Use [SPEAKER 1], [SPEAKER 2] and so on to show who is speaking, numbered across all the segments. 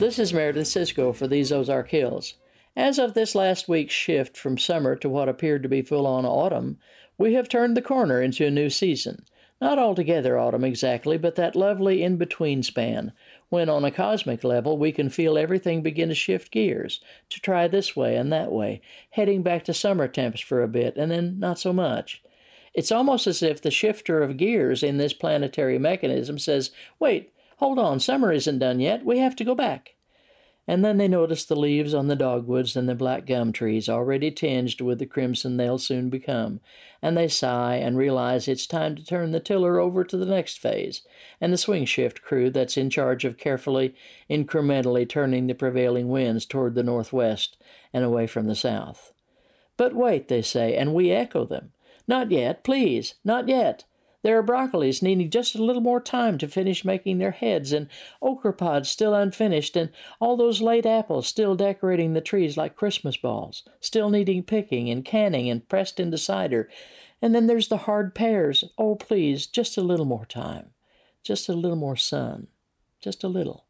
[SPEAKER 1] This is Meredith Cisco for These Ozark Hills. As of this last week's shift from summer to what appeared to be full-on autumn, we have turned the corner into a new season. Not altogether autumn exactly, but that lovely in-between span, when on a cosmic level we can feel everything begin to shift gears, to try this way and that way, heading back to summer temps for a bit, and then not so much. It's almost as if the shifter of gears in this planetary mechanism says, "Wait, hold on, summer isn't done yet, we have to go back." And then they notice the leaves on the dogwoods and the black gum trees already tinged with the crimson they'll soon become, and they sigh and realize it's time to turn the tiller over to the next phase, and the swing shift crew that's in charge of carefully, incrementally turning the prevailing winds toward the northwest and away from the south. "But wait," they say, and we echo them. "Not yet, please, not yet. There are broccolis needing just a little more time to finish making their heads, and okra pods still unfinished, and all those late apples still decorating the trees like Christmas balls, still needing picking and canning and pressed into cider. And then there's the hard pears. Oh, please, just a little more time. Just a little more sun. Just a little."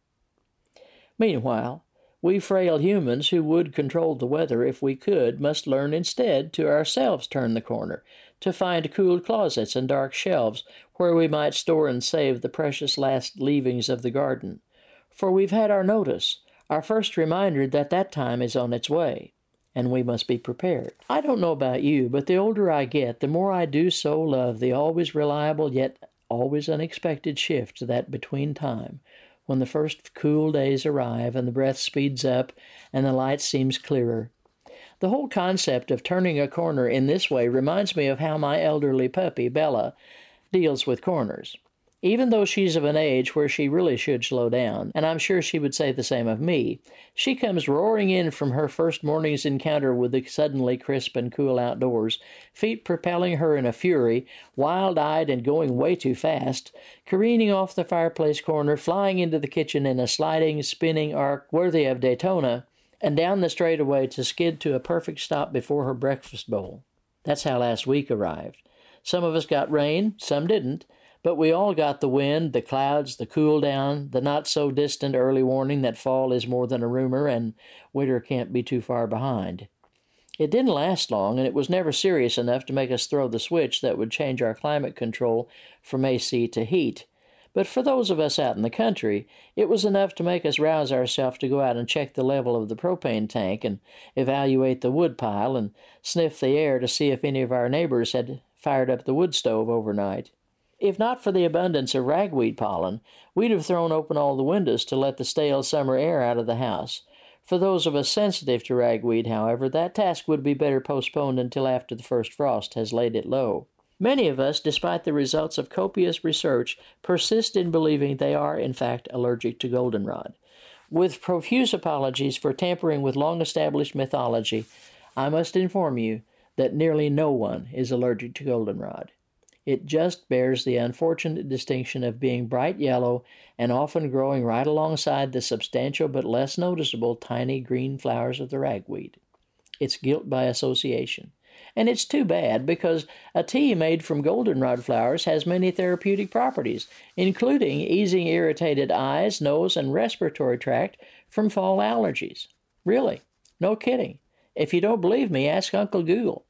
[SPEAKER 1] Meanwhile, we frail humans who would control the weather if we could must learn instead to ourselves turn the corner, to find cool closets and dark shelves where we might store and save the precious last leavings of the garden. For we've had our notice, our first reminder that that time is on its way, and we must be prepared. I don't know about you, but the older I get, the more I do so love the always reliable yet always unexpected shift to that between time, when the first cool days arrive and the breath speeds up and the light seems clearer. The whole concept of turning a corner in this way reminds me of how my elderly puppy, Bella, deals with corners. Even though she's of an age where she really should slow down, and I'm sure she would say the same of me, she comes roaring in from her first morning's encounter with the suddenly crisp and cool outdoors, feet propelling her in a fury, wild-eyed and going way too fast, careening off the fireplace corner, flying into the kitchen in a sliding, spinning arc worthy of Daytona, and down the straightaway to skid to a perfect stop before her breakfast bowl. That's how last week arrived. Some of us got rain, some didn't, but we all got the wind, the clouds, the cool down, the not-so-distant early warning that fall is more than a rumor and winter can't be too far behind. It didn't last long, and it was never serious enough to make us throw the switch that would change our climate control from AC to heat. But for those of us out in the country, it was enough to make us rouse ourselves to go out and check the level of the propane tank and evaluate the wood pile and sniff the air to see if any of our neighbors had fired up the wood stove overnight. If not for the abundance of ragweed pollen, we'd have thrown open all the windows to let the stale summer air out of the house. For those of us sensitive to ragweed, however, that task would be better postponed until after the first frost has laid it low. Many of us, despite the results of copious research, persist in believing they are, in fact, allergic to goldenrod. With profuse apologies for tampering with long-established mythology, I must inform you that nearly no one is allergic to goldenrod. It just bears the unfortunate distinction of being bright yellow and often growing right alongside the substantial but less noticeable tiny green flowers of the ragweed. It's guilt by association. And it's too bad, because a tea made from goldenrod flowers has many therapeutic properties, including easing irritated eyes, nose, and respiratory tract from fall allergies. Really, no kidding. If you don't believe me, ask Uncle Google.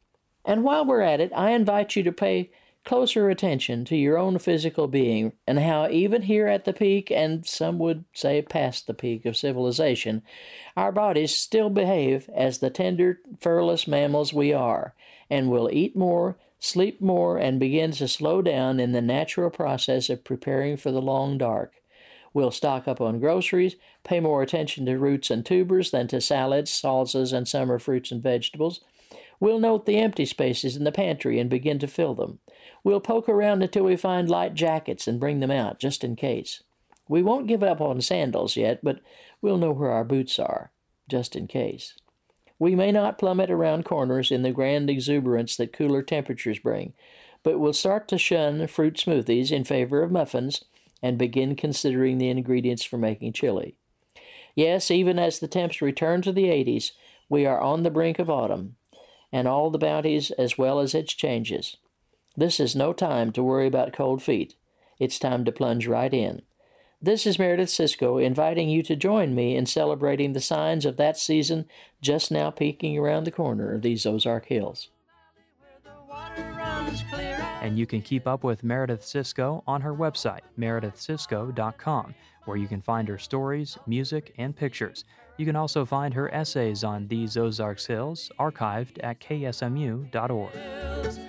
[SPEAKER 1] And while we're at it, I invite you to pay closer attention to your own physical being and how even here at the peak, and some would say past the peak of civilization, our bodies still behave as the tender, furless mammals we are, and will eat more, sleep more, and begin to slow down in the natural process of preparing for the long dark. We'll stock up on groceries, pay more attention to roots and tubers than to salads, salsas, and summer fruits and vegetables. We'll note the empty spaces in the pantry and begin to fill them. We'll poke around until we find light jackets and bring them out, just in case. We won't give up on sandals yet, but we'll know where our boots are, just in case. We may not plummet around corners in the grand exuberance that cooler temperatures bring, but we'll start to shun fruit smoothies in favor of muffins and begin considering the ingredients for making chili. Yes, even as the temps return to the 80s, we are on the brink of autumn, and all the bounties as well as its changes. This is no time to worry about cold feet. It's time to plunge right in. This is Meredith Cisco inviting you to join me in celebrating the signs of that season just now peeking around the corner of these Ozark Hills.
[SPEAKER 2] And you can keep up with Meredith Cisco on her website, meredithcisco.com, where you can find her stories, music, and pictures. You can also find her essays on these Ozarks Hills archived at ksmu.org.